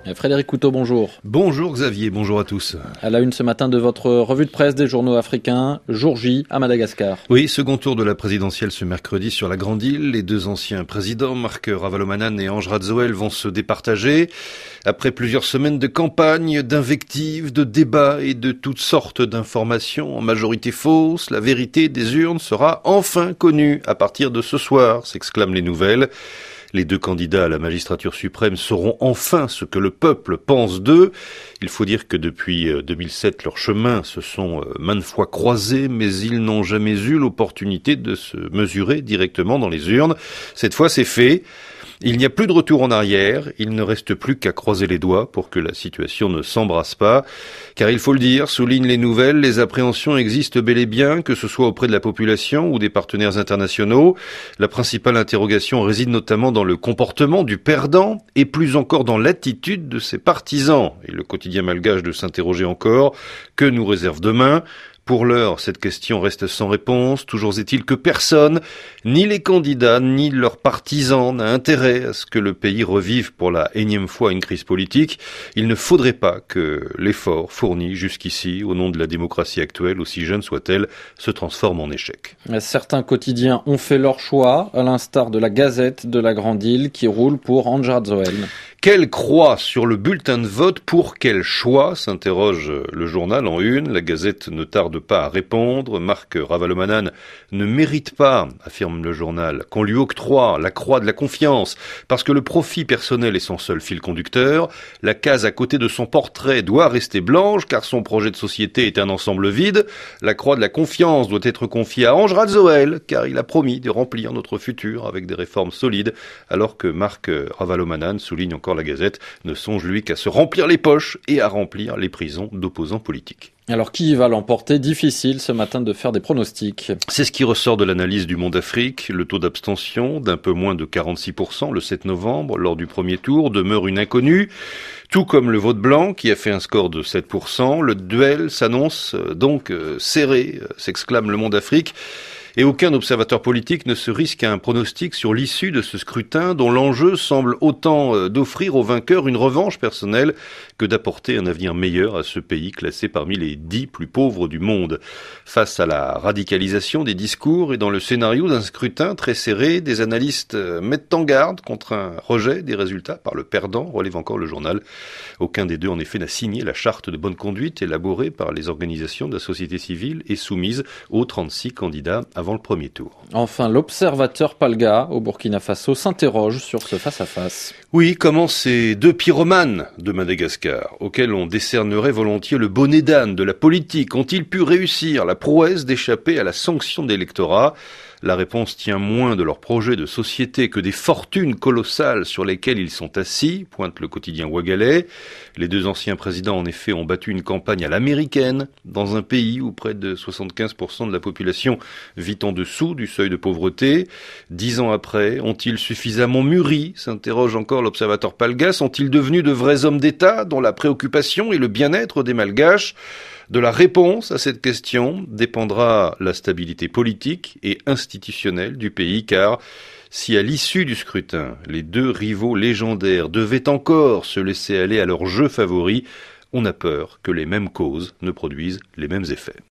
Frédéric Couteau, bonjour. Bonjour Xavier, bonjour à tous. À la une ce matin de votre revue de presse des journaux africains, jour J à Madagascar. Oui, second tour de la présidentielle ce mercredi sur la Grande Île. Les deux anciens présidents, Marc Ravalomanane et Ange Radzoel, vont se départager. Après plusieurs semaines de campagne, d'invectives, de débats et de toutes sortes d'informations, en majorité fausses, la vérité des urnes sera enfin connue à partir de ce soir, s'exclament les nouvelles. Les deux candidats à la magistrature suprême sauront enfin ce que le peuple pense d'eux. Il faut dire que depuis 2007, leurs chemins se sont maintes fois croisés, mais ils n'ont jamais eu l'opportunité de se mesurer directement dans les urnes. Cette fois, c'est fait. Il n'y a plus de retour en arrière, il ne reste plus qu'à croiser les doigts pour que la situation ne s'embrasse pas. Car il faut le dire, soulignent les nouvelles, les appréhensions existent bel et bien, que ce soit auprès de la population ou des partenaires internationaux. La principale interrogation réside notamment dans le comportement du perdant et plus encore dans l'attitude de ses partisans. Et le quotidien malgache de s'interroger encore, que nous réserve demain ? Pour l'heure, cette question reste sans réponse. Toujours est-il que personne, ni les candidats, ni leurs partisans, n'a intérêt à ce que le pays revive pour la énième fois une crise politique. Il ne faudrait pas que l'effort fourni jusqu'ici, au nom de la démocratie actuelle, aussi jeune soit-elle, se transforme en échec. Certains quotidiens ont fait leur choix, à l'instar de la Gazette de la Grande Île qui roule pour Ange Radzoel. Quelle croix sur le bulletin de vote pour quel choix, s'interroge le journal en une. La Gazette ne tarde pas à répondre. Marc Ravalomanane ne mérite pas, affirme le journal, qu'on lui octroie la croix de la confiance, parce que le profit personnel est son seul fil conducteur. La case à côté de son portrait doit rester blanche, car son projet de société est un ensemble vide. La croix de la confiance doit être confiée à Ange Radzoel, car il a promis de remplir notre futur avec des réformes solides, alors que Marc Ravalomanane, souligne encore la Gazette, ne songe lui qu'à se remplir les poches et à remplir les prisons d'opposants politiques. Alors qui va l'emporter ? Difficile ce matin de faire des pronostics. C'est ce qui ressort de l'analyse du Monde Afrique. Le taux d'abstention d'un peu moins de 46% le 7 novembre lors du premier tour demeure une inconnue. Tout comme le vote blanc qui a fait un score de 7%. Le duel s'annonce donc serré, s'exclame le Monde Afrique. Et aucun observateur politique ne se risque à un pronostic sur l'issue de ce scrutin dont l'enjeu semble autant d'offrir au vainqueur une revanche personnelle que d'apporter un avenir meilleur à ce pays classé parmi les 10 plus pauvres du monde. Face à la radicalisation des discours et dans le scénario d'un scrutin très serré, des analystes mettent en garde contre un rejet des résultats par le perdant, relève encore le journal. Aucun des deux en effet n'a signé la charte de bonne conduite élaborée par les organisations de la société civile et soumise aux 36 candidats avant le premier tour. Enfin, l'observateur Palga au Burkina Faso s'interroge sur ce face-à-face. Oui, comment ces deux pyromanes de Madagascar, auxquels on décernerait volontiers le bonnet d'âne de la politique, ont-ils pu réussir la prouesse d'échapper à la sanction d'électorat ? La réponse tient moins de leur projet de société que des fortunes colossales sur lesquelles ils sont assis, pointe le quotidien ouagalais. Les deux anciens présidents, en effet, ont battu une campagne à l'américaine, dans un pays où près de 75% de la population vit en dessous du seuil de pauvreté. 10 ans après, ont-ils suffisamment mûri, s'interroge encore l'observateur Palga, sont-ils devenus de vrais hommes d'État dont la préoccupation est le bien-être des Malgaches ? De la réponse à cette question dépendra la stabilité politique et institutionnelle du pays, car si à l'issue du scrutin, les deux rivaux légendaires devaient encore se laisser aller à leur jeu favori, on a peur que les mêmes causes ne produisent les mêmes effets.